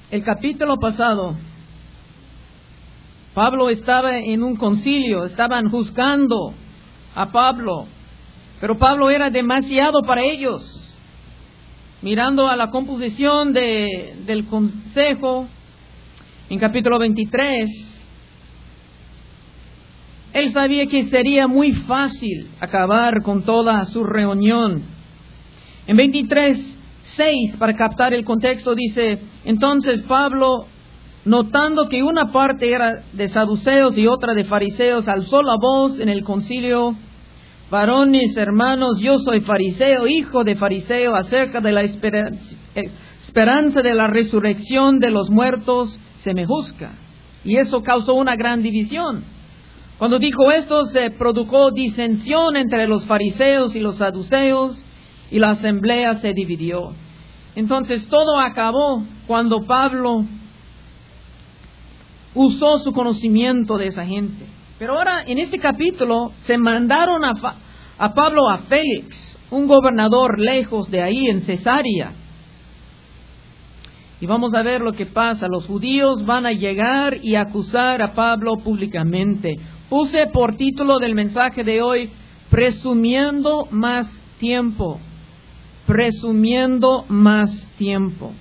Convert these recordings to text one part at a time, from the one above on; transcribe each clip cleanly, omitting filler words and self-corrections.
el capítulo pasado, Pablo estaba en un concilio, estaban juzgando a Pablo, pero Pablo era demasiado para ellos. Mirando a la composición del consejo, en capítulo 23, él sabía que sería muy fácil acabar con toda su reunión. En 23:6, para captar el contexto, dice: entonces Pablo, notando que una parte era de saduceos y otra de fariseos, alzó la voz en el concilio: varones, hermanos, yo soy fariseo, hijo de fariseo, acerca de la esperanza de la resurrección de los muertos se me juzga. Y eso causó una gran división. Cuando dijo esto, se produjo disensión entre los fariseos y los saduceos, y la asamblea se dividió. Entonces todo acabó cuando Pablo usó su conocimiento de esa gente. Pero ahora, en este capítulo, se mandaron a Pablo a Félix, un gobernador lejos de ahí, en Cesarea. Y vamos a ver lo que pasa. Los judíos van a llegar y acusar a Pablo públicamente. Puse por título del mensaje de hoy: presumiendo más tiempo. Presumiendo más tiempo.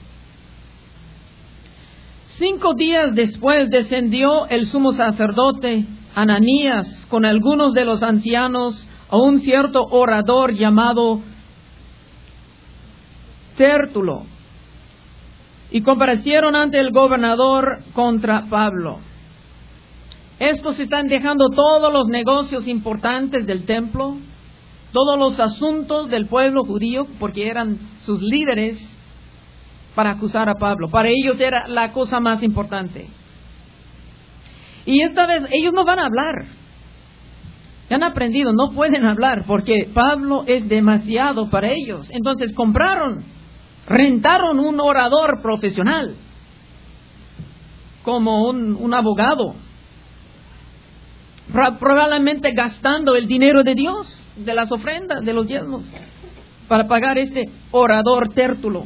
5 días después descendió el sumo sacerdote Ananías con algunos de los ancianos a un cierto orador llamado Tértulo, y comparecieron ante el gobernador contra Pablo. Estos están dejando todos los negocios importantes del templo, todos los asuntos del pueblo judío, porque eran sus líderes, para acusar a Pablo. Para ellos era la cosa más importante. Y esta vez ellos no van a hablar. Ya han aprendido, no pueden hablar porque Pablo es demasiado para ellos. Entonces rentaron un orador profesional, como un abogado, probablemente gastando el dinero de Dios, de las ofrendas, de los diezmos, para pagar este orador Tértulo.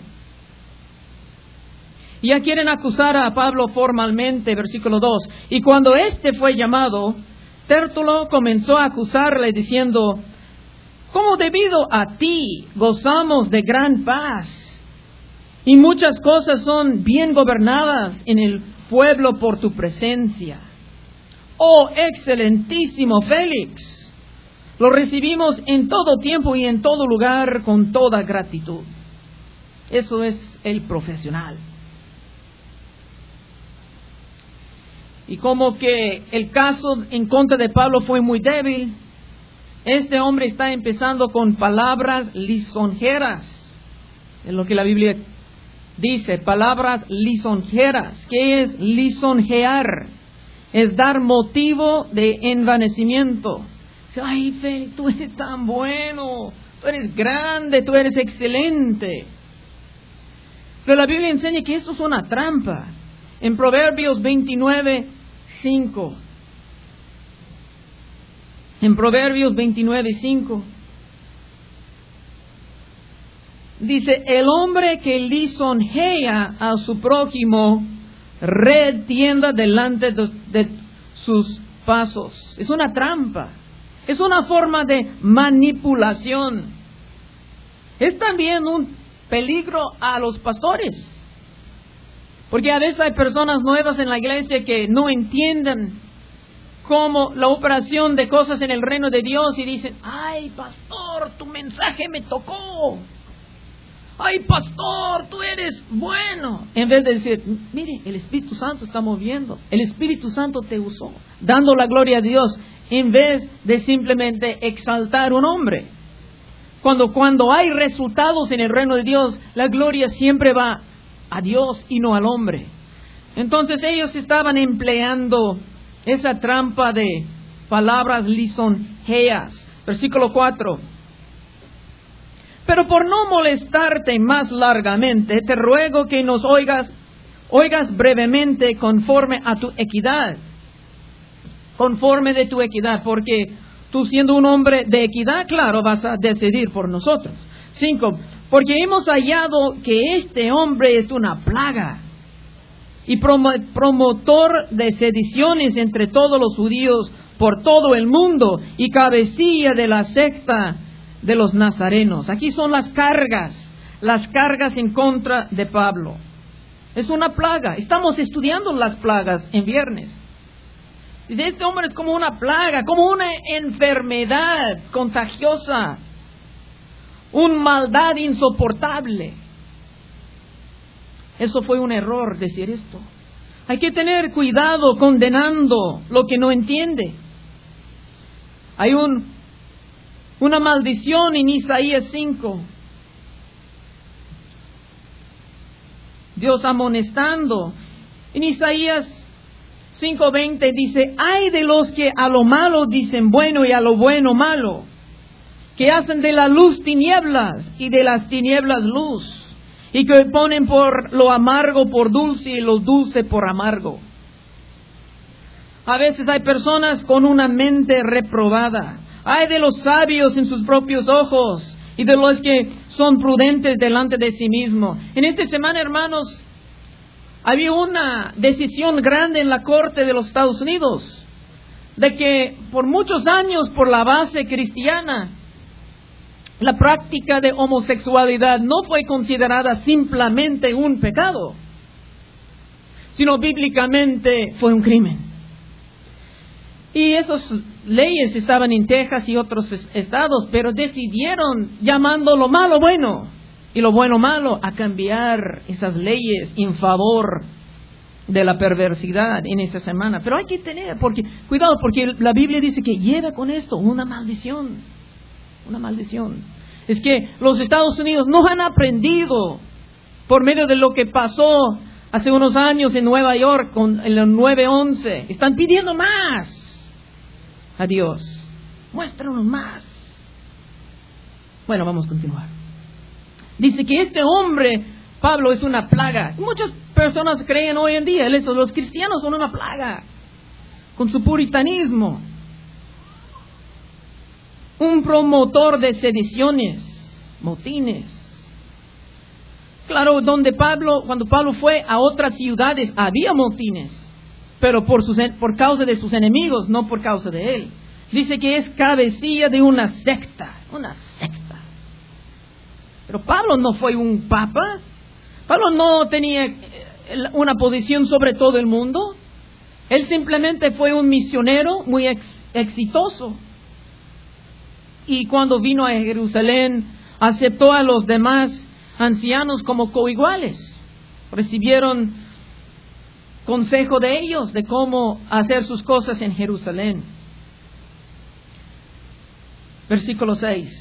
Y ya quieren acusar a Pablo formalmente, versículo 2. Y cuando éste fue llamado, Tértulo comenzó a acusarle diciendo: ¿cómo debido a ti gozamos de gran paz? Y muchas cosas son bien gobernadas en el pueblo por tu presencia. Oh excelentísimo Félix, lo recibimos en todo tiempo y en todo lugar con toda gratitud. Eso es el profesional. Y como que el caso en contra de Pablo fue muy débil, este hombre está empezando con palabras lisonjeras. Es lo que la Biblia dice, palabras lisonjeras. ¿Qué es lisonjear? Es dar motivo de envanecimiento. Ay, Fe, tú eres tan bueno, tú eres grande, tú eres excelente. Pero la Biblia enseña que esto es una trampa. En Proverbios 29:5. En Proverbios 29:5. Dice: el hombre que lisonjea a su prójimo retienda delante de sus pasos. Es una trampa. Es una forma de manipulación. Es también un peligro a los pastores. Porque a veces hay personas nuevas en la iglesia que no entienden cómo la operación de cosas en el reino de Dios y dicen: ay, pastor, tu mensaje me tocó. Ay, pastor, tú eres bueno. En vez de decir: mire, el Espíritu Santo está moviendo. El Espíritu Santo te usó, dando la gloria a Dios, en vez de simplemente exaltar un hombre. Cuando hay resultados en el reino de Dios, la gloria siempre va a Dios y no al hombre. Entonces ellos estaban empleando esa trampa de palabras lisonjeas. Versículo 4. Pero por no molestarte más largamente, te ruego que nos oigas brevemente conforme a tu equidad. Conforme de tu equidad, porque tú, siendo un hombre de equidad, claro, vas a decidir por nosotros. 5. Porque hemos hallado que este hombre es una plaga, y promotor de sediciones entre todos los judíos por todo el mundo y cabecilla de la secta de los nazarenos. Aquí son las cargas en contra de Pablo. Es una plaga. Estamos estudiando las plagas en viernes. Dice, este hombre es como una plaga, como una enfermedad contagiosa, una maldad insoportable. Eso fue un error decir esto. Hay que tener cuidado condenando lo que no entiende. Hay una maldición en Isaías 5. Dios amonestando. En Isaías 5:20 dice, ay de los que a lo malo dicen bueno y a lo bueno malo, que hacen de la luz tinieblas y de las tinieblas luz, y que ponen por lo amargo por dulce y lo dulce por amargo. A veces hay personas con una mente reprobada. Ay de los sabios en sus propios ojos y de los que son prudentes delante de sí mismos. En esta semana, hermanos, había una decisión grande en la Corte de los Estados Unidos de que por muchos años, por la base cristiana, la práctica de homosexualidad no fue considerada simplemente un pecado, sino bíblicamente fue un crimen. Y esas leyes estaban en Texas y otros estados, pero decidieron, llamando lo malo bueno y lo bueno malo, a cambiar esas leyes en favor de la perversidad en esta semana. Pero hay que tener, cuidado, porque la Biblia dice que lleva con esto una maldición. Una maldición. Es que los Estados Unidos no han aprendido por medio de lo que pasó hace unos años en Nueva York con el 9/11. Están pidiendo más a Dios. Muéstranos más. Bueno, vamos a continuar. Dice que este hombre, Pablo, es una plaga. Muchas personas creen hoy en día, los cristianos son una plaga, con su puritanismo. Un promotor de sediciones, motines. Claro, cuando Pablo fue a otras ciudades había motines, pero por causa de sus enemigos, no por causa de él. Dice que es cabecilla de una secta. Pero Pablo no fue un papa. Pablo no tenía una posición sobre todo el mundo. Él simplemente fue un misionero muy exitoso. Y cuando vino a Jerusalén, aceptó a los demás ancianos como coiguales. Recibieron consejo de ellos de cómo hacer sus cosas en Jerusalén. Versículo 6.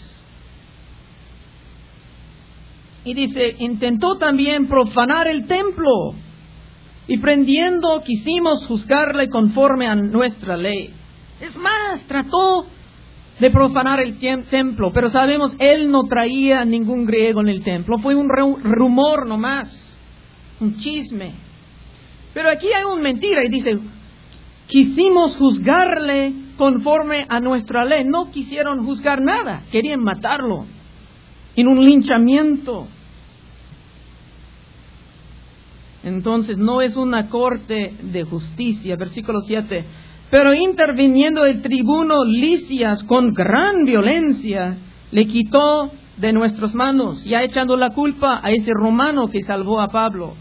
Y dice, intentó también profanar el templo, y prendiendo quisimos juzgarle conforme a nuestra ley. Es más, trató de profanar el templo, pero sabemos, él no traía ningún griego en el templo, fue un rumor nomás, un chisme. Pero aquí hay una mentira y dice, quisimos juzgarle conforme a nuestra ley. No quisieron juzgar nada, querían matarlo en un linchamiento. Entonces no es una corte de justicia. Versículo 7. Pero interviniendo el tribuno Lisias con gran violencia, le quitó de nuestras manos, ya echando la culpa a ese romano que salvó a Pablo.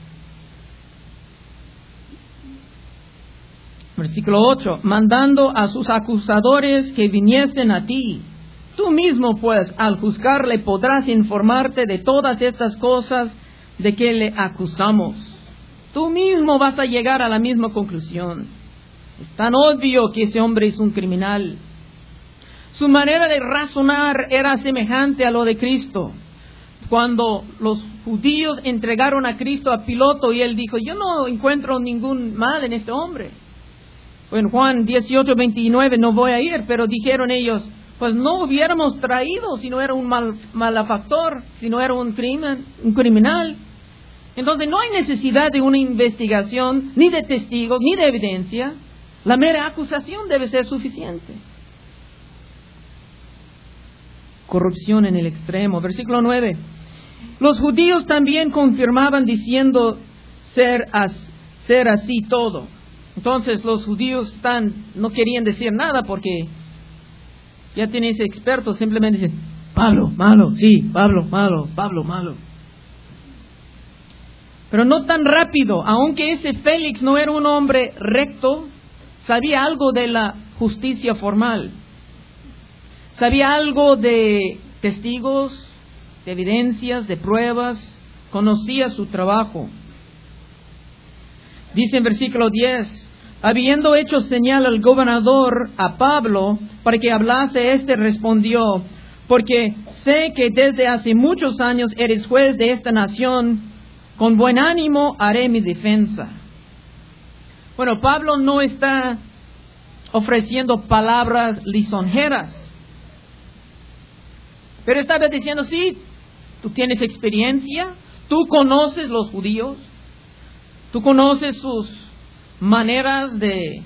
Versículo 8. Mandando a sus acusadores que viniesen a ti. Tú mismo, pues, al juzgarle podrás informarte de todas estas cosas de que le acusamos. Tú mismo vas a llegar a la misma conclusión. Es tan obvio que ese hombre es un criminal. Su manera de razonar era semejante a lo de Cristo. Cuando los judíos entregaron a Cristo a Pilato y él dijo, yo no encuentro ningún mal en este hombre. En Juan 18:29 no voy a ir, pero dijeron ellos, pues no hubiéramos traído si no era un malefactor, si no era un criminal. Entonces no hay necesidad de una investigación, ni de testigos, ni de evidencia. La mera acusación debe ser suficiente. Corrupción en el extremo. Versículo 9. Los judíos también confirmaban diciendo ser ser así todo. Entonces los judíos no querían decir nada porque ya tienen ese experto, simplemente dicen, Pablo, malo, sí, Pablo, malo, Pablo, malo. Pero no tan rápido, aunque ese Félix no era un hombre recto, sabía algo de la justicia formal. Sabía algo de testigos, de evidencias, de pruebas, conocía su trabajo. Dice en versículo 10, habiendo hecho señal al gobernador a Pablo para que hablase, éste respondió, porque sé que desde hace muchos años eres juez de esta nación, con buen ánimo haré mi defensa. Bueno, Pablo no está ofreciendo palabras lisonjeras, pero estaba diciendo, sí, tú tienes experiencia, tú conoces los judíos, tú conoces sus maneras de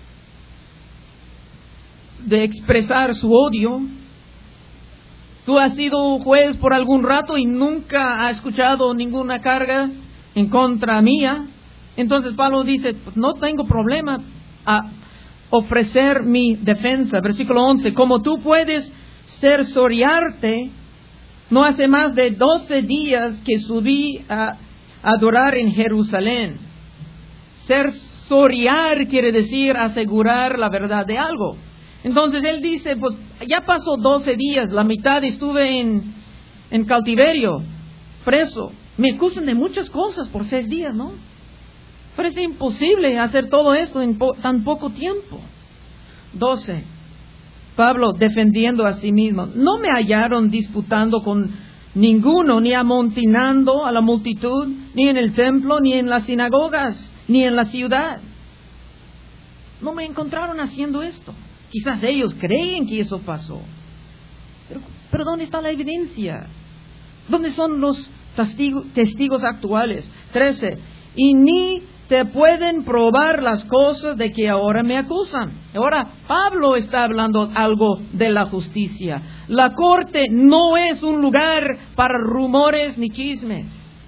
expresar su odio. Tú has sido juez por algún rato y nunca has escuchado ninguna carga en contra mía. Entonces Pablo dice, pues no tengo problema a ofrecer mi defensa. Versículo 11, como tú puedes cerciorarte, no hace más de 12 días que subí a adorar en Jerusalén. Cercioriar quiere decir asegurar la verdad de algo. Entonces él dice, pues ya pasó 12 días, la mitad estuve en cautiverio, preso. Me acusan de muchas cosas por 6 días, ¿no? Parece imposible hacer todo esto en tan poco tiempo. 12. Pablo defendiendo a sí mismo. No me hallaron disputando con ninguno, ni amontinando a la multitud, ni en el templo, ni en las sinagogas, ni en la ciudad. No me encontraron haciendo esto. Quizás ellos creen que eso pasó. Pero ¿dónde está la evidencia? ¿Dónde son los testigos actuales? 13. Y ni te pueden probar las cosas de que ahora me acusan. Ahora, Pablo está hablando algo de la justicia. La corte no es un lugar para rumores ni chismes.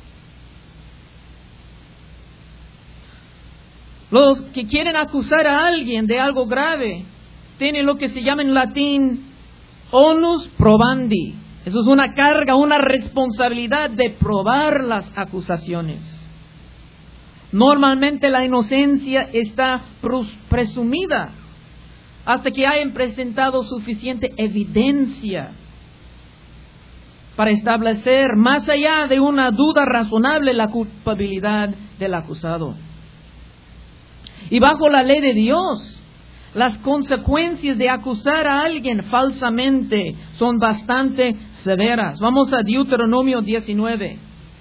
Los que quieren acusar a alguien de algo grave tienen lo que se llama en latín onus probandi. Eso es una carga, una responsabilidad de probar las acusaciones. Normalmente la inocencia está presumida hasta que hayan presentado suficiente evidencia para establecer más allá de una duda razonable la culpabilidad del acusado. Y bajo la ley de Dios, las consecuencias de acusar a alguien falsamente son bastante severas. Vamos a Deuteronomio 19.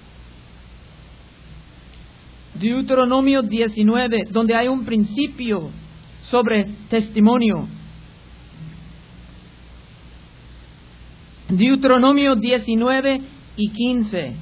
Deuteronomio 19, donde hay un principio sobre testimonio. Deuteronomio 19 y 15.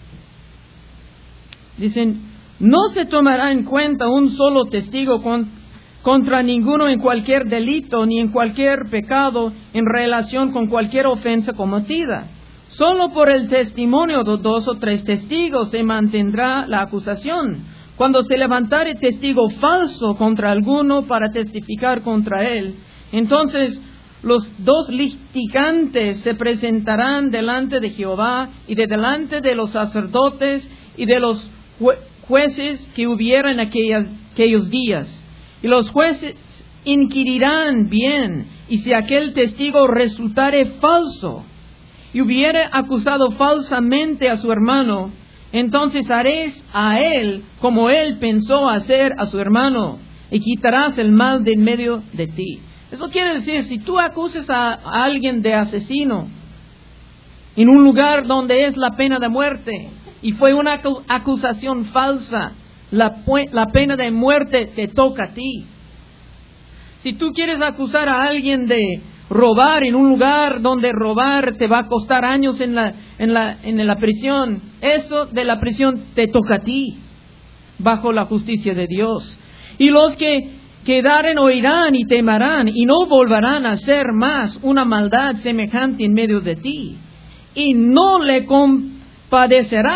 Dicen, no se tomará en cuenta un solo testigo contra ninguno en cualquier delito ni en cualquier pecado en relación con cualquier ofensa cometida. Solo por el testimonio de 2 o 3 testigos se mantendrá la acusación. Cuando se levantare testigo falso contra alguno para testificar contra él, entonces los 2 litigantes se presentarán delante de Jehová y delante de los sacerdotes y de los jueces que hubiera en aquellos días. Y los jueces inquirirán bien, y si aquel testigo resultare falso y hubiere acusado falsamente a su hermano, entonces haréis a él como él pensó hacer a su hermano, y quitarás el mal de en medio de ti. Eso quiere decir, si tú acusas a alguien de asesino en un lugar donde es la pena de muerte, y fue una acusación falsa, la pena de muerte te toca a ti. Si tú quieres acusar a alguien de robar en un lugar donde robar te va a costar años en la prisión, eso de la prisión te toca a ti, bajo la justicia de Dios. Y los que quedaren oirán y temerán, y no volverán a hacer más una maldad semejante en medio de ti. Y no le compadecerás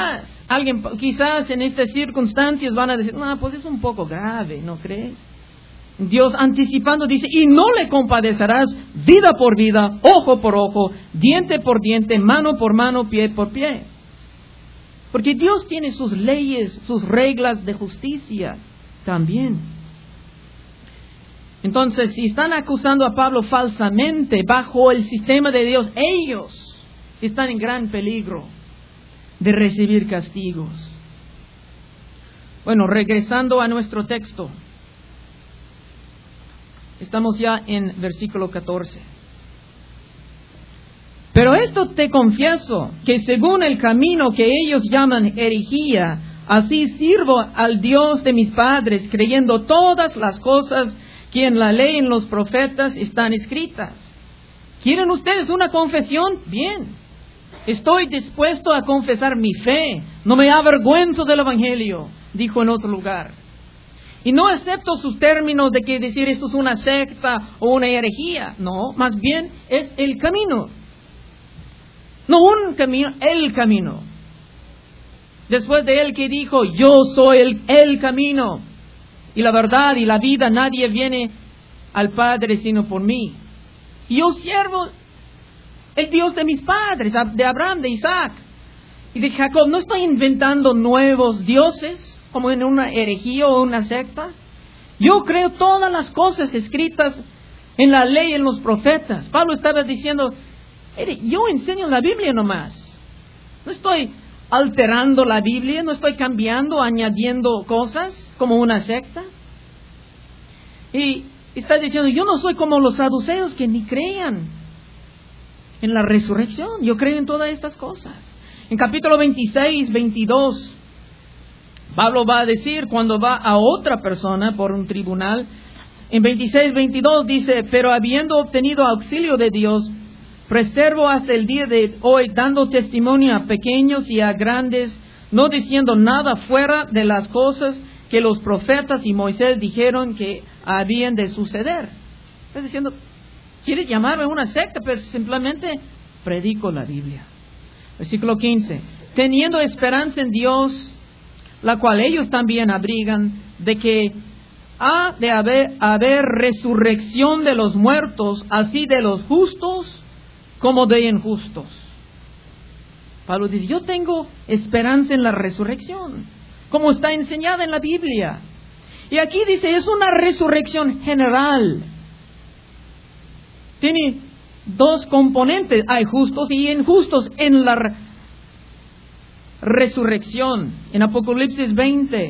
Alguien quizás en estas circunstancias van a decir, no, pues es un poco grave, ¿no crees? Dios anticipando dice, y no le compadecerás vida por vida, ojo por ojo, diente por diente, mano por mano, pie por pie. Porque Dios tiene sus leyes, sus reglas de justicia también. Entonces, si están acusando a Pablo falsamente bajo el sistema de Dios, ellos están en gran peligro de recibir castigos. Bueno, regresando a nuestro texto. Estamos ya en versículo 14. Pero esto te confieso, que según el camino que ellos llaman herejía, así sirvo al Dios de mis padres, creyendo todas las cosas que en la ley y en los profetas están escritas. ¿Quieren ustedes una confesión? Bien. Estoy dispuesto a confesar mi fe. No me avergüenzo del Evangelio, dijo en otro lugar. Y no acepto sus términos de que decir esto es una secta o una herejía. No, más bien es el camino. No un camino, el camino. Después de él que dijo, yo soy el camino y la verdad y la vida, nadie viene al Padre sino por mí. Y yo sirvo el Dios de mis padres, de Abraham, de Isaac y de Jacob. No estoy inventando nuevos dioses como en una herejía o una secta. Yo creo todas las cosas escritas en la ley y en los profetas. Pablo estaba diciendo, yo enseño la Biblia nomás. No estoy alterando la Biblia, no estoy cambiando, añadiendo cosas como una secta. Y está diciendo, yo no soy como los saduceos que ni crean en la resurrección. Yo creo en todas estas cosas. En capítulo 26, 22, Pablo va a decir cuando va a otra persona por un tribunal, en 26, 22 dice, pero habiendo obtenido auxilio de Dios, preservo hasta el día de hoy, dando testimonio a pequeños y a grandes, no diciendo nada fuera de las cosas que los profetas y Moisés dijeron que habían de suceder. Está diciendo, ¿quieres llamarme una secta? Pues simplemente predico la Biblia. Versículo 15. Teniendo esperanza en Dios, la cual ellos también abrigan, de que ha de haber resurrección de los muertos, así de los justos como de injustos. Pablo dice, yo tengo esperanza en la resurrección, como está enseñada en la Biblia. Y aquí dice, es una resurrección general. Tiene dos componentes, hay justos y injustos en la resurrección. En Apocalipsis 20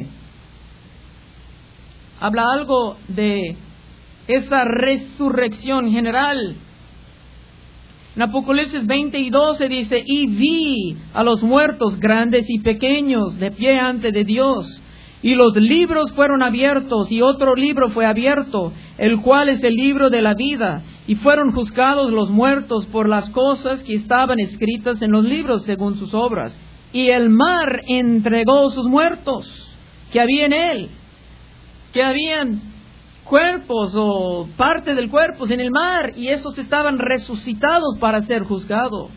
habla algo de esa resurrección general. En Apocalipsis 20 y 12 dice, y vi a los muertos grandes y pequeños de pie ante de Dios, y los libros fueron abiertos, y otro libro fue abierto, el cual es el libro de la vida, y fueron juzgados los muertos por las cosas que estaban escritas en los libros según sus obras. Y el mar entregó sus muertos que había en él, que habían cuerpos o parte del cuerpo en el mar, y estos estaban resucitados para ser juzgados.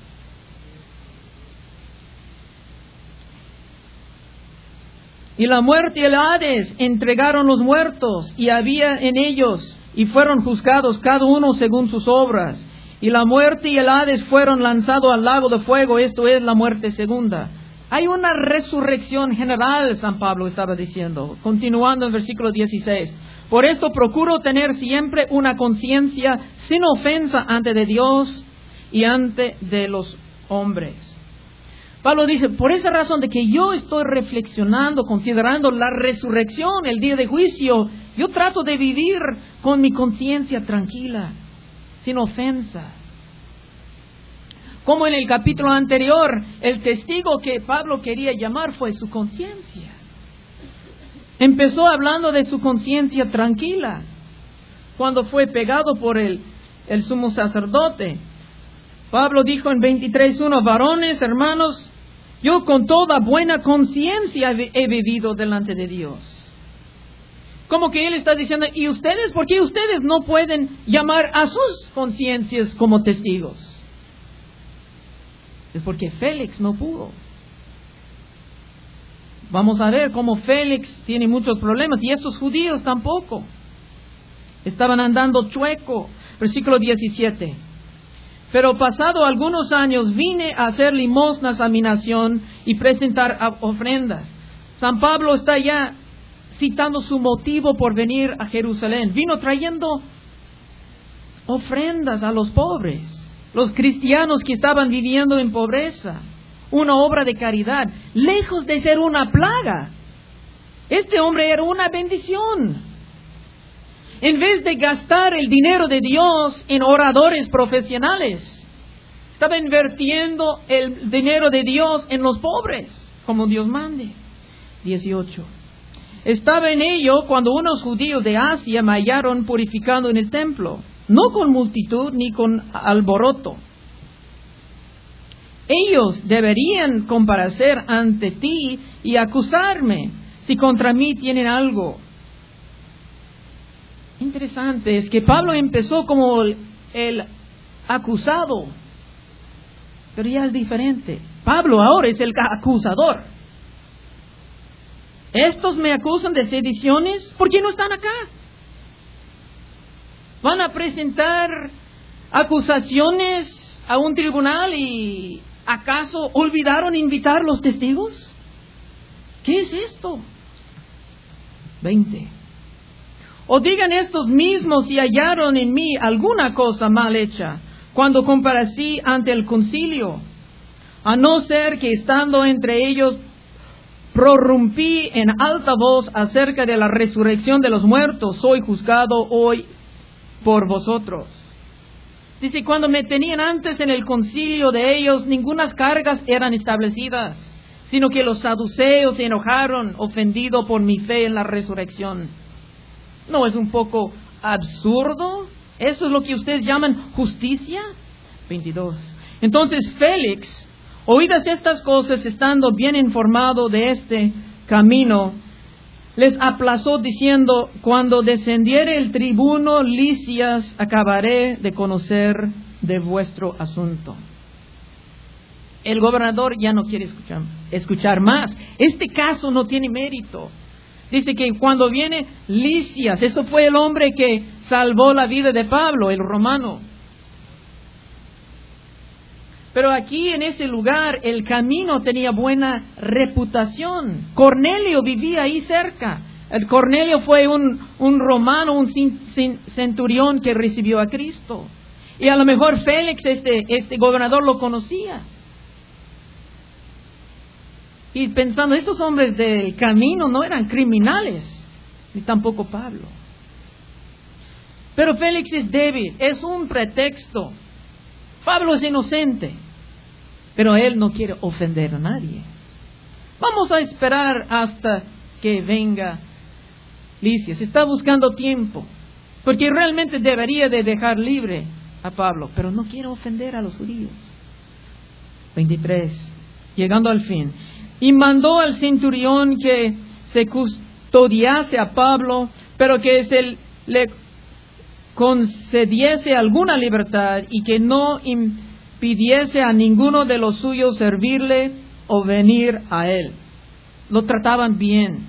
Y la muerte y el Hades entregaron los muertos, y había en ellos, y fueron juzgados cada uno según sus obras. Y la muerte y el Hades fueron lanzados al lago de fuego, esto es la muerte segunda. Hay una resurrección general, San Pablo estaba diciendo, continuando en versículo 16. Por esto procuro tener siempre una conciencia sin ofensa ante de Dios y ante de los hombres. Pablo dice, por esa razón de que yo estoy reflexionando, considerando la resurrección, el día de juicio, yo trato de vivir con mi conciencia tranquila, sin ofensa. Como en el capítulo anterior, el testigo que Pablo quería llamar fue su conciencia. Empezó hablando de su conciencia tranquila, cuando fue pegado por el sumo sacerdote. Pablo dijo en 23:1, varones, hermanos, yo con toda buena conciencia he vivido delante de Dios. Como que él está diciendo, ¿y ustedes? ¿Por qué ustedes no pueden llamar a sus conciencias como testigos? Es porque Félix no pudo. Vamos a ver cómo Félix tiene muchos problemas y estos judíos tampoco. Estaban andando chueco. Versículo 17. Pero pasado algunos años vine a hacer limosnas a mi nación y presentar ofrendas. San Pablo está ya citando su motivo por venir a Jerusalén. Vino trayendo ofrendas a los pobres, los cristianos que estaban viviendo en pobreza. Una obra de caridad, lejos de ser una plaga. Este hombre era una bendición. En vez de gastar el dinero de Dios en oradores profesionales, estaba invirtiendo el dinero de Dios en los pobres, como Dios mande. 18. Estaba en ello cuando unos judíos de Asia me hallaron purificando en el templo, no con multitud ni con alboroto. Ellos deberían comparecer ante ti y acusarme si contra mí tienen algo. Interesante es que Pablo empezó como el acusado, pero ya es diferente. Pablo ahora es el acusador. Estos me acusan de sediciones, ¿por qué no están acá? Van a presentar acusaciones a un tribunal y ¿acaso olvidaron invitar los testigos? ¿Qué es esto? 20. O digan estos mismos si hallaron en mí alguna cosa mal hecha cuando comparecí ante el concilio, a no ser que estando entre ellos prorrumpí en alta voz acerca de la resurrección de los muertos, soy juzgado hoy por vosotros. Dice, cuando me tenían antes en el concilio de ellos, ningunas cargas eran establecidas, sino que los saduceos se enojaron, ofendidos por mi fe en la resurrección. ¿No es un poco absurdo? ¿Eso es lo que ustedes llaman justicia? 22. Entonces Félix, oídas estas cosas, estando bien informado de este camino, les aplazó diciendo, cuando descendiere el tribuno Lisias, acabaré de conocer de vuestro asunto. El gobernador ya no quiere escuchar más. Este caso no tiene mérito. Dice que cuando viene Lisias, eso fue el hombre que salvó la vida de Pablo, el romano. Pero aquí en ese lugar el camino tenía buena reputación. Cornelio vivía ahí cerca. El Cornelio fue un romano, un centurión que recibió a Cristo. Y a lo mejor Félix, este gobernador, lo conocía. Y pensando, estos hombres del camino no eran criminales, ni tampoco Pablo. Pero Félix es débil, es un pretexto. Pablo es inocente, pero él no quiere ofender a nadie. Vamos a esperar hasta que venga Lisias. Está buscando tiempo, porque realmente debería de dejar libre a Pablo, pero no quiere ofender a los judíos. 23. Llegando al fin. Y mandó al centurión que se custodiase a Pablo, pero que se le concediese alguna libertad y que no impidiese a ninguno de los suyos servirle o venir a él. Lo trataban bien.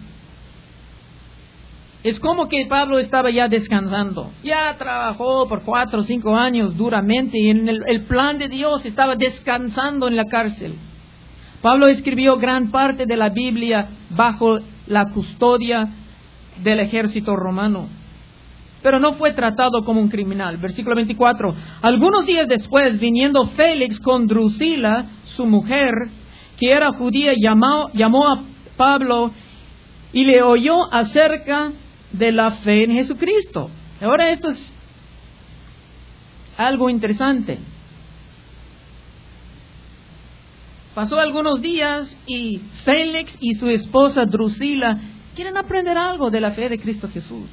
Es como que Pablo estaba ya descansando. Ya trabajó por 4 o 5 años duramente y en el plan de Dios estaba descansando en la cárcel. Pablo escribió gran parte de la Biblia bajo la custodia del ejército romano, pero no fue tratado como un criminal. Versículo 24. Algunos días después, viniendo Félix con Drusila, su mujer, que era judía, llamó a Pablo y le oyó acerca de la fe en Jesucristo. Ahora esto es algo interesante. Pasó algunos días y Félix y su esposa Drusila quieren aprender algo de la fe de Cristo Jesús.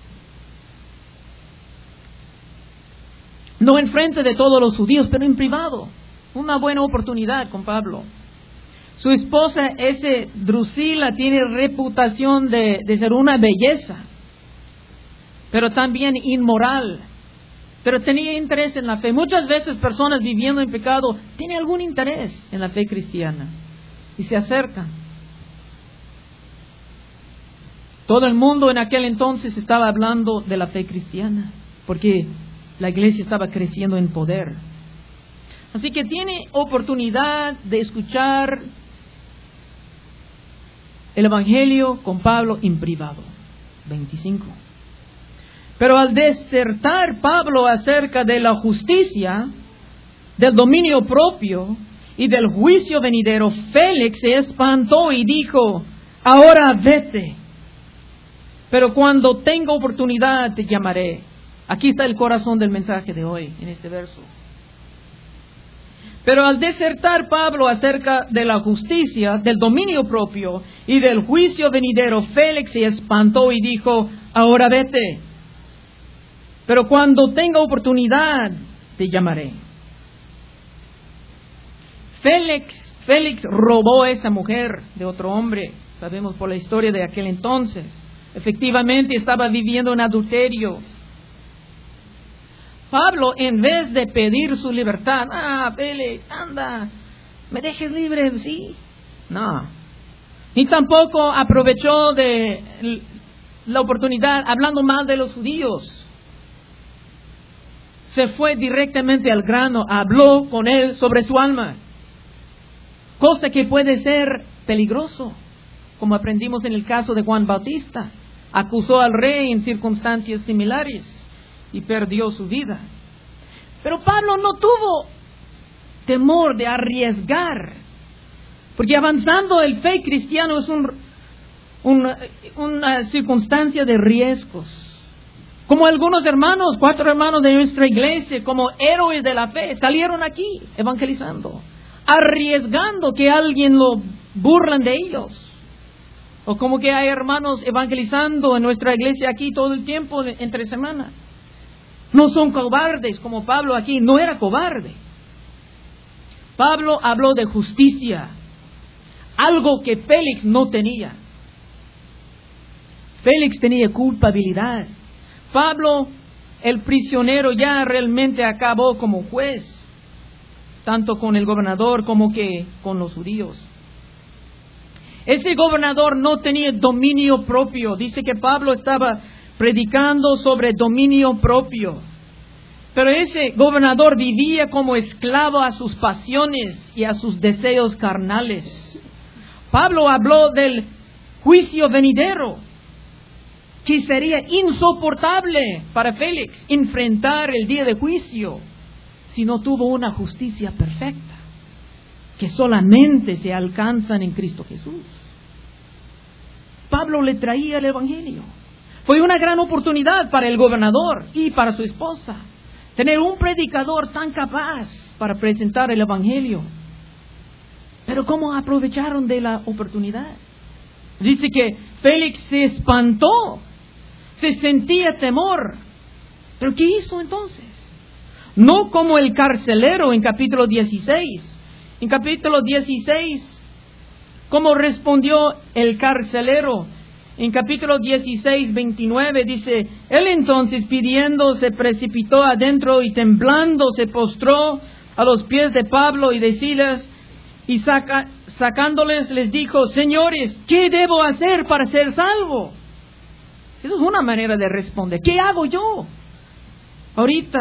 No en frente de todos los judíos, pero en privado. Una buena oportunidad con Pablo. Su esposa, Drusila, tiene reputación de ser una belleza, pero también inmoral. Pero tenía interés en la fe. Muchas veces personas viviendo en pecado tienen algún interés en la fe cristiana y se acercan. Todo el mundo en aquel entonces estaba hablando de la fe cristiana, porque la iglesia estaba creciendo en poder. Así que tiene oportunidad de escuchar el Evangelio con Pablo en privado. 25. Pero al disertar Pablo acerca de la justicia, del dominio propio y del juicio venidero, Félix se espantó y dijo: ahora vete, pero cuando tenga oportunidad te llamaré. Aquí está el corazón del mensaje de hoy, en este verso. Pero al disertar Pablo acerca de la justicia, del dominio propio y del juicio venidero, Félix se espantó y dijo: ahora vete, pero cuando tenga oportunidad te llamaré. Félix robó a esa mujer de otro hombre. Sabemos por la historia de aquel entonces. Efectivamente estaba viviendo en adulterio. Pablo, en vez de pedir su libertad: Félix, anda, me dejes libre, ¿sí? No. Ni tampoco aprovechó de la oportunidad hablando mal de los judíos. Se fue directamente al grano, habló con él sobre su alma. Cosa que puede ser peligroso, como aprendimos en el caso de Juan Bautista. Acusó al rey en circunstancias similares y perdió su vida. Pero Pablo no tuvo temor de arriesgar, porque avanzando el fe cristiano es una circunstancia de riesgos. Como algunos hermanos, 4 hermanos de nuestra iglesia, como héroes de la fe, salieron aquí evangelizando, arriesgando que alguien lo burlan de ellos. O como que hay hermanos evangelizando en nuestra iglesia aquí todo el tiempo entre semana. No son cobardes como Pablo aquí, no era cobarde. Pablo habló de justicia, algo que Félix no tenía. Félix tenía culpabilidad. Pablo, el prisionero, ya realmente acabó como juez, tanto con el gobernador como que con los judíos. Ese gobernador no tenía dominio propio. Dice que Pablo estaba predicando sobre dominio propio. Pero ese gobernador vivía como esclavo a sus pasiones y a sus deseos carnales. Pablo habló del juicio venidero, que sería insoportable para Félix enfrentar el día de juicio si no tuvo una justicia perfecta, que solamente se alcanzan en Cristo Jesús. Pablo le traía el Evangelio. Fue una gran oportunidad para el gobernador y para su esposa, tener un predicador tan capaz para presentar el Evangelio. Pero ¿cómo aprovecharon de la oportunidad? Dice que Félix se espantó, se sentía temor. ¿Pero qué hizo entonces? No como el carcelero en capítulo 16. En capítulo 16, ¿cómo respondió el carcelero? En capítulo 16, 29 dice: él entonces, pidiendo, se precipitó adentro y temblando se postró a los pies de Pablo y de Silas, y sacándoles les dijo: señores, ¿qué debo hacer para ser salvo? Esa es una manera de responder. ¿Qué hago yo ahorita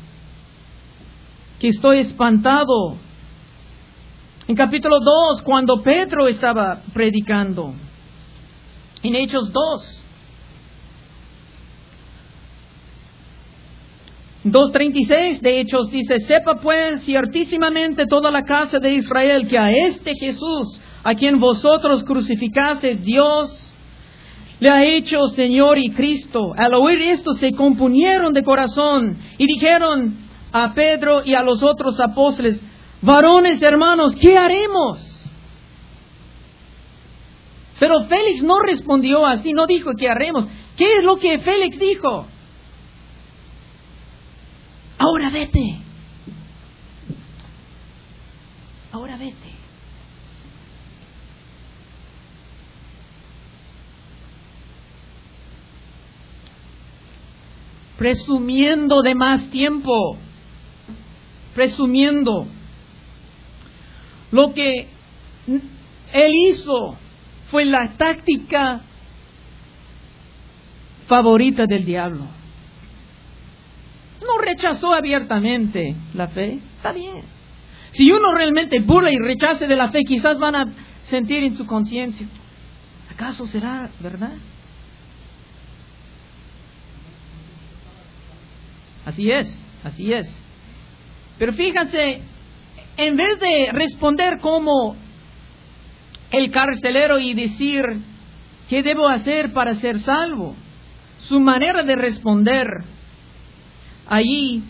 que estoy espantado? En capítulo 2, cuando Pedro estaba predicando, en Hechos 2:36 de Hechos dice: sepa pues ciertísimamente toda la casa de Israel que a este Jesús, a quien vosotros crucificasteis, Dios le ha hecho Señor y Cristo. Al oír esto se compunieron de corazón y dijeron a Pedro y a los otros apóstoles: varones hermanos, ¿qué haremos? Pero Félix no respondió así, no dijo ¿qué haremos? ¿Qué es lo que Félix dijo? Ahora vete. Ahora vete. Presumiendo de más tiempo. Presumiendo. Lo que él hizo fue la táctica favorita del diablo. No rechazó abiertamente la fe. Está bien. Si uno realmente burla y rechace de la fe, quizás van a sentir en su conciencia, ¿acaso será verdad? Así es. Pero fíjense, en vez de responder como el carcelero y decir, ¿qué debo hacer para ser salvo? Su manera de responder allí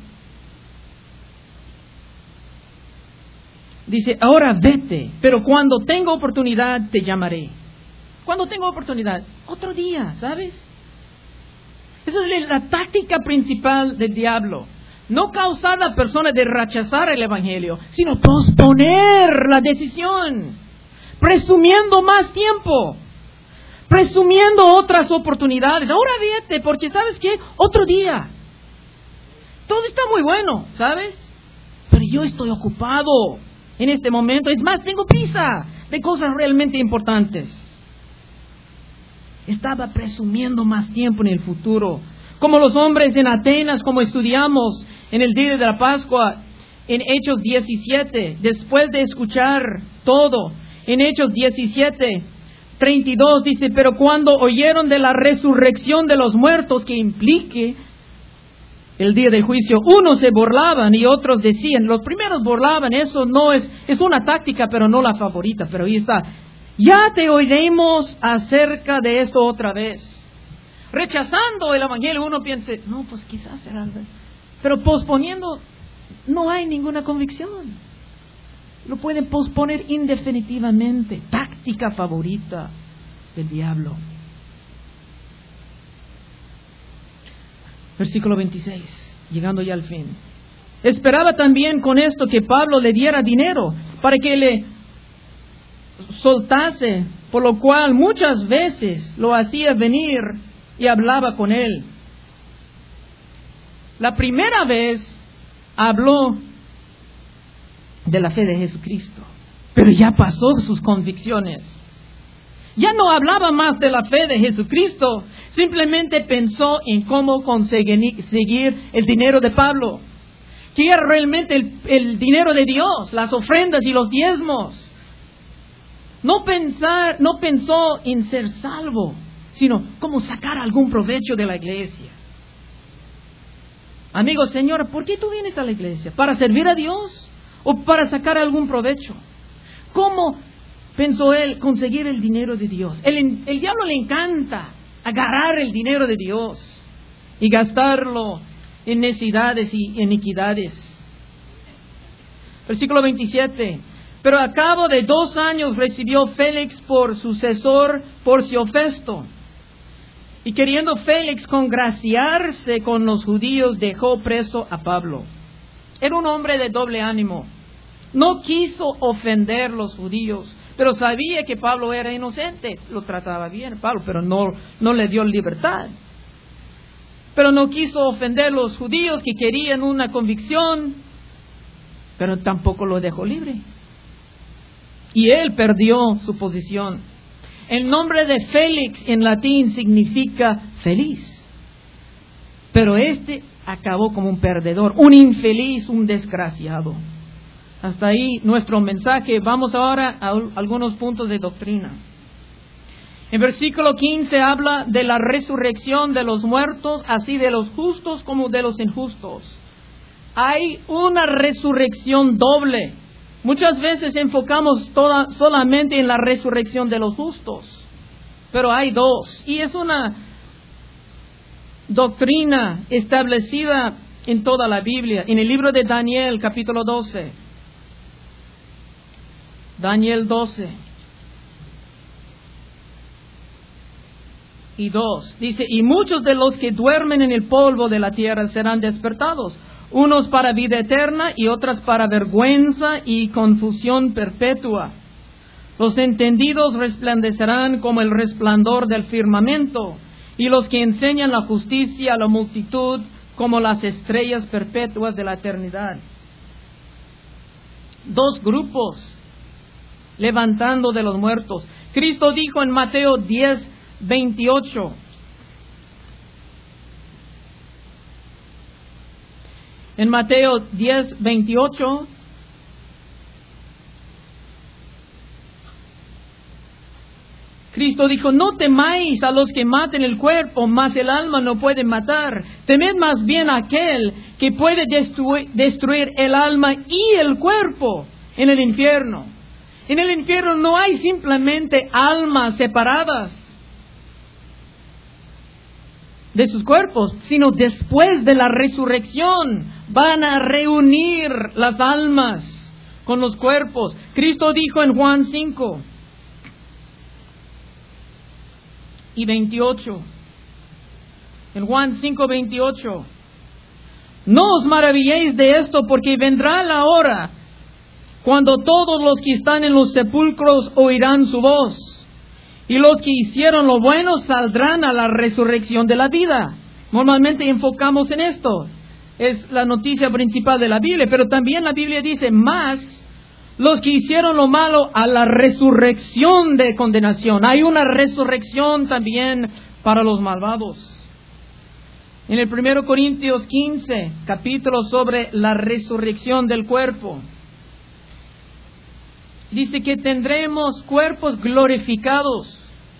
dice, ahora vete, pero cuando tenga oportunidad te llamaré. Cuando tenga oportunidad, otro día, ¿sabes? Esa es la táctica principal del diablo. No causar a la persona de rechazar el Evangelio, sino posponer la decisión, presumiendo más tiempo, presumiendo otras oportunidades. Ahora vete, porque ¿sabes qué? Otro día. Todo está muy bueno, ¿sabes? Pero yo estoy ocupado en este momento. Es más, tengo prisa de cosas realmente importantes. Estaba presumiendo más tiempo en el futuro. Como los hombres en Atenas, como estudiamos en el día de la Pascua, en Hechos 17, después de escuchar todo, en Hechos 17, 32 dice, pero cuando oyeron de la resurrección de los muertos, que implique el día del juicio, unos se burlaban y otros decían, los primeros burlaban, eso no es una táctica, pero no la favorita, pero ahí está, ya te oiremos acerca de esto otra vez. Rechazando el Evangelio, uno piensa, no, pues quizás será verdad. Pero posponiendo, no hay ninguna convicción. Lo pueden posponer indefinitivamente. Táctica favorita del diablo. Versículo 26, llegando ya al fin. Esperaba también con esto que Pablo le diera dinero para que le soltase, por lo cual muchas veces lo hacía venir y hablaba con él. La primera vez habló de la fe de Jesucristo, pero ya pasó sus convicciones. Ya no hablaba más de la fe de Jesucristo, simplemente pensó en cómo conseguir el dinero de Pablo, que era realmente el dinero de Dios, las ofrendas y los diezmos. No pensó en ser salvo, sino cómo sacar algún provecho de la iglesia. Amigo, señora, ¿por qué tú vienes a la iglesia? ¿Para servir a Dios o para sacar algún provecho? ¿Cómo pensó él conseguir el dinero de Dios? El diablo le encanta agarrar el dinero de Dios y gastarlo en necesidades y iniquidades. Versículo 27. Pero a cabo de 2 años recibió Félix por sucesor Porcio Festo. Y queriendo Félix congraciarse con los judíos, dejó preso a Pablo. Era un hombre de doble ánimo. No quiso ofender a los judíos, pero sabía que Pablo era inocente. Lo trataba bien Pablo, pero no le dio libertad. Pero no quiso ofender a los judíos que querían una convicción, pero tampoco lo dejó libre. Y él perdió su posición. El nombre de Félix en latín significa feliz. Pero acabó como un perdedor, un infeliz, un desgraciado. Hasta ahí nuestro mensaje. Vamos ahora a algunos puntos de doctrina. En versículo 15 habla de la resurrección de los muertos, así de los justos como de los injustos. Hay una resurrección doble. Muchas veces enfocamos solamente en la resurrección de los justos, pero hay 2. Y es una doctrina establecida en toda la Biblia. En el libro de Daniel, capítulo 12. Daniel 12. Y 2. Dice, y muchos de los que duermen en el polvo de la tierra serán despertados. Unos para vida eterna y otras para vergüenza y confusión perpetua. Los entendidos resplandecerán como el resplandor del firmamento, y los que enseñan la justicia a la multitud como las estrellas perpetuas de la eternidad. 2 grupos levantando de los muertos. Cristo dijo en Mateo 10:28, En Mateo 10:28, Cristo dijo: no temáis a los que maten el cuerpo, mas el alma no puede matar. Temed más bien a aquel que puede destruir el alma y el cuerpo en el infierno. En el infierno no hay simplemente almas separadas de sus cuerpos, sino después de la resurrección van a reunir las almas con los cuerpos. Cristo dijo en Juan 5:28, en Juan 5:28, no os maravilléis de esto, porque vendrá la hora cuando todos los que están en los sepulcros oirán su voz, y los que hicieron lo bueno saldrán a la resurrección de la vida. Normalmente enfocamos en esto, es la noticia principal de la Biblia, pero también la Biblia dice: más los que hicieron lo malo a la resurrección de condenación. Hay una resurrección también para los malvados. En el 1 Corintios 15, capítulo sobre la resurrección del cuerpo, dice que tendremos cuerpos glorificados.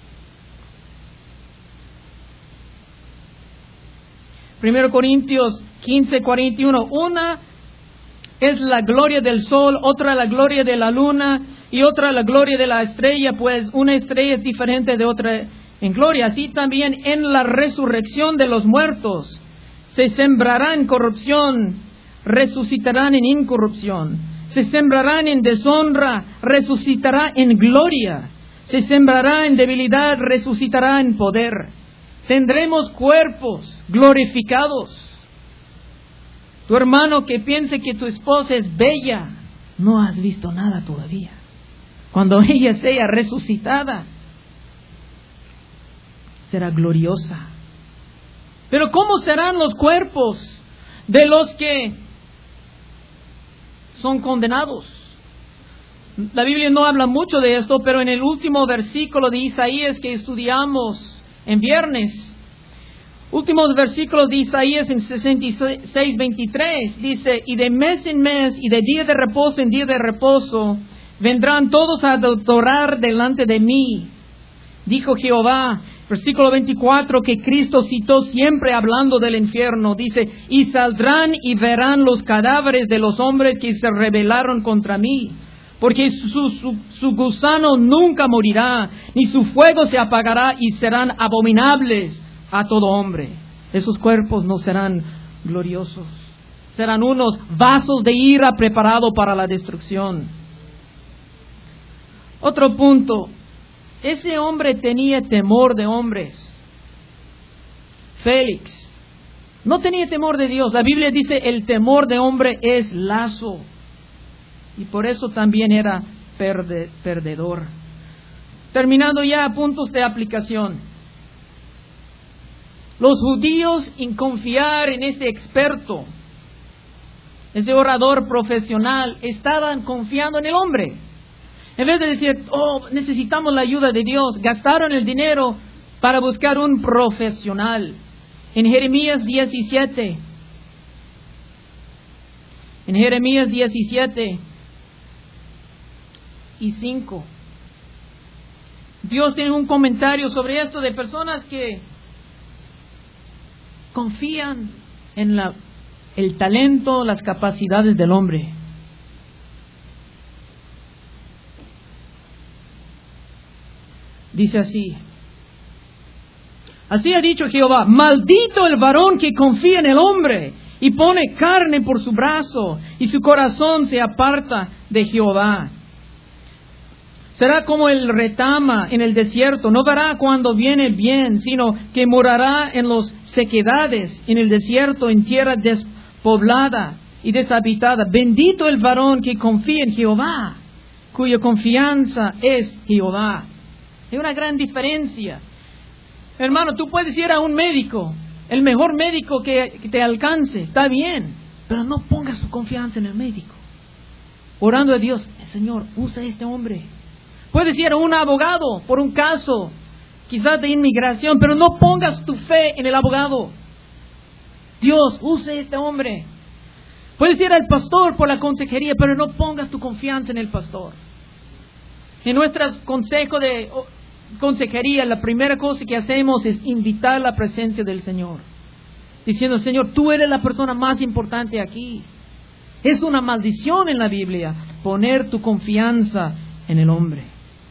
1 Corintios 15:41, una es la gloria del sol, otra la gloria de la luna y otra la gloria de la estrella, pues una estrella es diferente de otra en gloria. Así también en la resurrección de los muertos, se sembrarán en corrupción, resucitarán en incorrupción. Se sembrarán en deshonra, resucitará en gloria. Se sembrará en debilidad, resucitará en poder. Tendremos cuerpos glorificados. Tu hermano que piense que tu esposa es bella, no has visto nada todavía. Cuando ella sea resucitada, será gloriosa. Pero ¿cómo serán los cuerpos de los que son condenados? La Biblia no habla mucho de esto, pero en el último versículo de Isaías que estudiamos en viernes, últimos versículos de Isaías en 66:23, dice: y de mes en mes y de día de reposo en día de reposo vendrán todos a adorar delante de mí, dijo Jehová. Versículo 24 que Cristo citó siempre hablando del infierno, dice: y saldrán y verán los cadáveres de los hombres que se rebelaron contra mí, porque su gusano nunca morirá, ni su fuego se apagará, y serán abominables a todo hombre. Esos cuerpos no serán gloriosos, serán unos vasos de ira preparados para la destrucción. Otro punto: ese hombre tenía temor de hombres. Félix no tenía temor de Dios. La Biblia dice: el temor de hombre es lazo, y por eso también era perdedor. Terminando ya, puntos de aplicación. Los judíos, en confiar en ese experto, ese orador profesional, estaban confiando en el hombre. En vez de decir: necesitamos la ayuda de Dios, gastaron el dinero para buscar un profesional. En Jeremías 17, en Jeremías 17:5, Dios tiene un comentario sobre esto de personas que confían en el talento, las capacidades del hombre. Dice así: así ha dicho Jehová: maldito el varón que confía en el hombre y pone carne por su brazo, y su corazón se aparta de Jehová. Será como el retama en el desierto, no verá cuando viene bien, sino que morará en las sequedades, en el desierto, en tierra despoblada y deshabitada. Bendito el varón que confía en Jehová, cuya confianza es Jehová. Hay una gran diferencia. Hermano, tú puedes ir a un médico, el mejor médico que te alcance, está bien, pero no pongas tu confianza en el médico. Orando a Dios: Señor, usa este hombre. Puedes ir a un abogado por un caso, quizás de inmigración, pero no pongas tu fe en el abogado. Dios, use este hombre. Puedes ir al pastor por la consejería, pero no pongas tu confianza en el pastor. En nuestro consejo de consejería, la primera cosa que hacemos es invitar a la presencia del Señor. Diciendo, Señor, tú eres la persona más importante aquí. Es una maldición en la Biblia poner tu confianza en el hombre.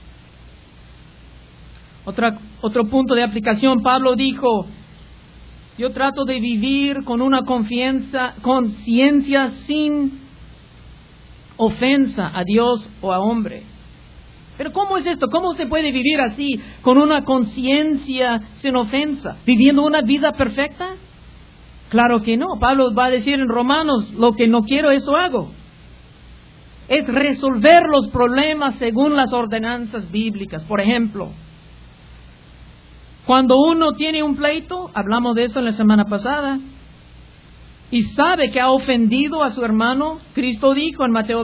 Otro punto de aplicación, Pablo dijo, yo trato de vivir con una conciencia sin ofensa a Dios o a hombre. Pero ¿cómo es esto? ¿Cómo se puede vivir así, con una conciencia sin ofensa? ¿Viviendo una vida perfecta? Claro que no. Pablo va a decir en Romanos, lo que no quiero, eso hago. Es resolver los problemas según las ordenanzas bíblicas. Por ejemplo, cuando uno tiene un pleito, hablamos de eso la semana pasada, y sabe que ha ofendido a su hermano, Cristo dijo en Mateo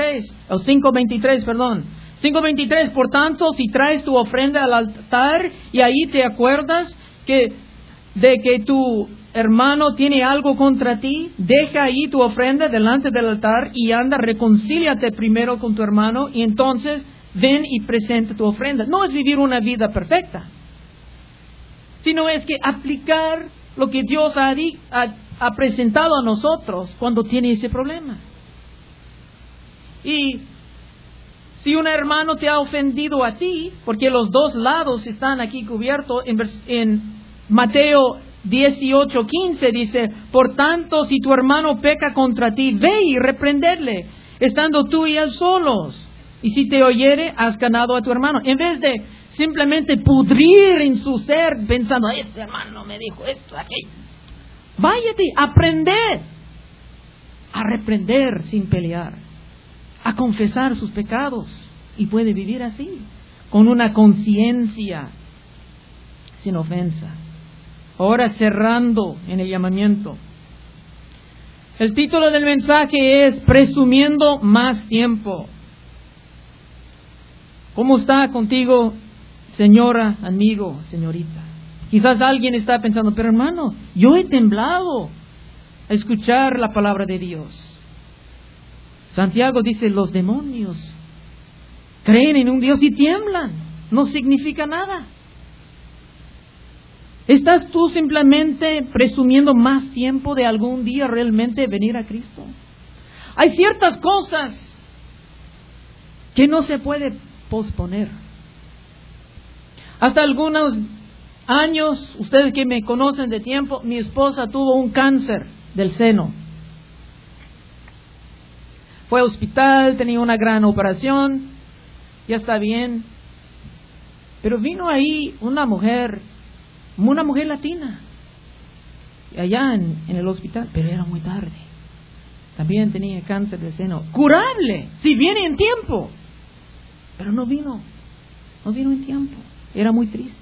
5:23, por tanto, si traes tu ofrenda al altar y ahí te acuerdas de que tu hermano tiene algo contra ti, deja ahí tu ofrenda delante del altar y anda, reconcíliate primero con tu hermano y entonces ven y presenta tu ofrenda. No es vivir una vida perfecta, sino es que aplicar lo que Dios ha presentado a nosotros cuando tiene ese problema. Y si un hermano te ha ofendido a ti, porque los dos lados están aquí cubiertos, en Mateo 18:15 dice, por tanto, si tu hermano peca contra ti, ve y reprenderle, estando tú y él solos. Y si te oyere, has ganado a tu hermano. En vez de simplemente pudrir en su ser, pensando, este hermano me dijo esto, aquello. Váyate, aprender a reprender sin pelear, a confesar sus pecados, y puede vivir así, con una conciencia sin ofensa. Ahora cerrando en el llamamiento. El título del mensaje es Presumiendo más tiempo. ¿Cómo está contigo, señora, amigo, señorita? Quizás alguien está pensando, pero hermano, yo he temblado a escuchar la palabra de Dios. Santiago dice, los demonios creen en un Dios y tiemblan. No significa nada. ¿Estás tú simplemente presumiendo más tiempo de algún día realmente venir a Cristo? Hay ciertas cosas que no se puede posponer. Hasta algunos años, ustedes que me conocen de tiempo, mi esposa tuvo un cáncer del seno. Fue al hospital, tenía una gran operación, ya está bien. Pero vino ahí una mujer latina, allá en el hospital, pero era muy tarde. También tenía cáncer de seno, curable, si viene en tiempo. Pero no vino en tiempo, era muy triste.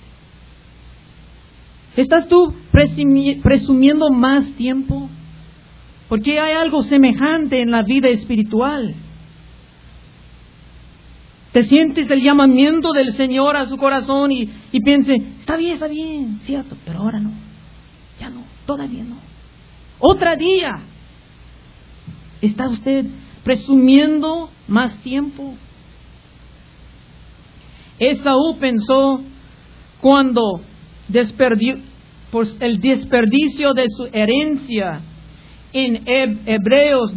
¿Estás tú presumiendo más tiempo? Porque hay algo semejante en la vida espiritual. Te sientes el llamamiento del Señor a su corazón y piense, está bien, cierto, pero ahora no, ya no, todavía no. Otro día. ¿Está usted presumiendo más tiempo? Esaú pensó cuando por el desperdicio de su herencia en Hebreos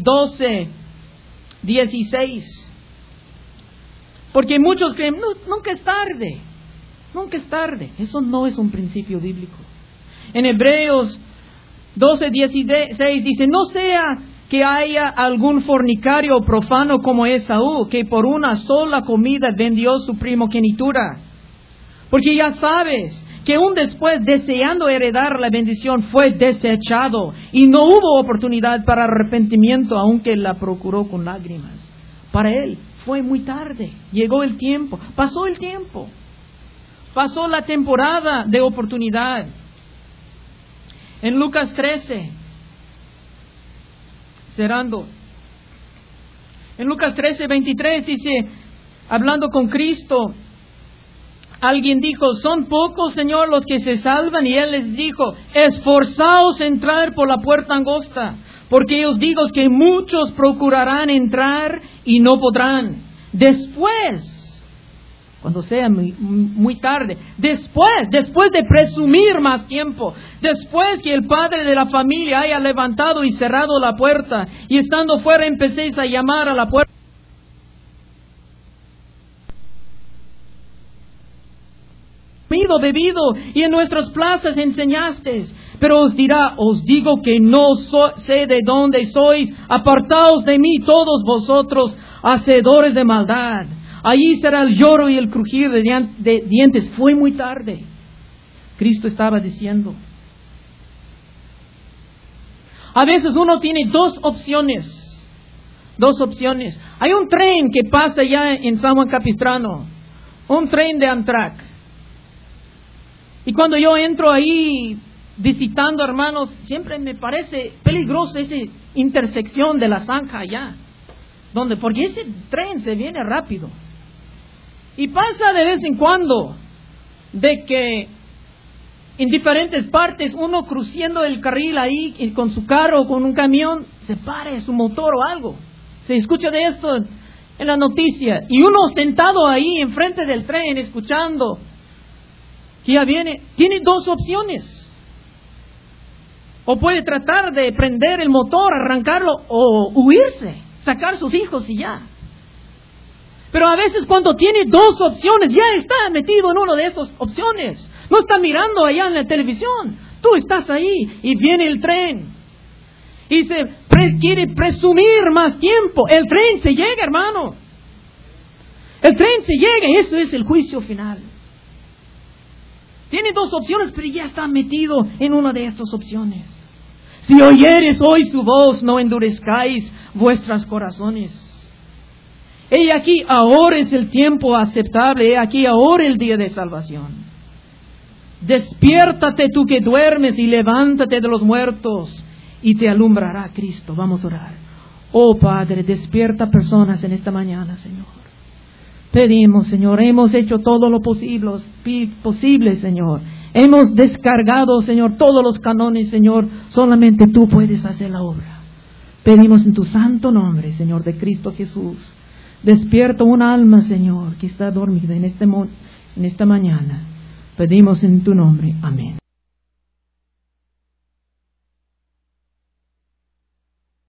12:16. Porque muchos creen, nunca es tarde. Eso no es un principio bíblico. En Hebreos 12:16 dice, no sea que haya algún fornicario profano como Esaú, que por una sola comida vendió su primogenitura. Porque ya sabes que aún después, deseando heredar la bendición, fue desechado y no hubo oportunidad para arrepentimiento, aunque la procuró con lágrimas. Para él fue muy tarde, llegó el tiempo, pasó el tiempo, pasó la temporada de oportunidad. En Lucas 13, cerrando, en Lucas 13:23 dice, hablando con Cristo, alguien dijo, ¿son pocos, Señor, los que se salvan? Y Él les dijo, esforzaos a entrar por la puerta angosta, Porque os digo que muchos procurarán entrar y no podrán. Después, cuando sea muy tarde, después de presumir más tiempo, después que el padre de la familia haya levantado y cerrado la puerta, y estando fuera empecéis a llamar a la puerta, bebido, y en nuestras plazas enseñasteis. Pero os dirá, os digo que no sé de dónde sois, apartaos de mí todos vosotros, hacedores de maldad. Allí será el lloro y el crujir de dientes. Fue muy tarde. Cristo estaba diciendo. A veces uno tiene dos opciones. Hay un tren que pasa ya en San Juan Capistrano, un tren de Amtrak. Y cuando yo entro ahí visitando hermanos, siempre me parece peligroso esa intersección de la zanja allá, porque ese tren se viene rápido. Y pasa de vez en cuando de que en diferentes partes uno cruzando el carril ahí y con su carro o con un camión se pare su motor o algo. Se escucha de esto en la noticia. Y uno sentado ahí enfrente del tren escuchando que ya viene, tiene dos opciones. O puede tratar de prender el motor, arrancarlo o huirse, sacar sus hijos y ya. Pero a veces cuando tiene dos opciones, ya está metido en una de esas opciones. No está mirando allá en la televisión. Tú estás ahí y viene el tren. Y quiere presumir más tiempo. El tren se llega, hermano. El tren se llega y eso es el juicio final. Tiene dos opciones, pero ya está metido en una de estas opciones. Si oyeres hoy su voz, no endurezcáis vuestros corazones. He aquí, ahora es el tiempo aceptable. He aquí, ahora el día de salvación. Despiértate tú que duermes y levántate de los muertos y te alumbrará Cristo. Vamos a orar. Oh Padre, despierta personas en esta mañana, Señor. Pedimos, Señor, hemos hecho todo lo posible, Señor. Hemos descargado, Señor, todos los canones, Señor. Solamente tú puedes hacer la obra. Pedimos en tu santo nombre, Señor, de Cristo Jesús. Despierta un alma, Señor, que está dormida en esta mañana. Pedimos en tu nombre. Amén.